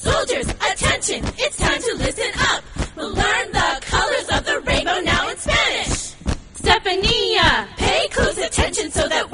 Soldiers, attention, it's time to listen up. We'll learn the colors of the rainbow now in Spanish. Stephania, pay close attention so that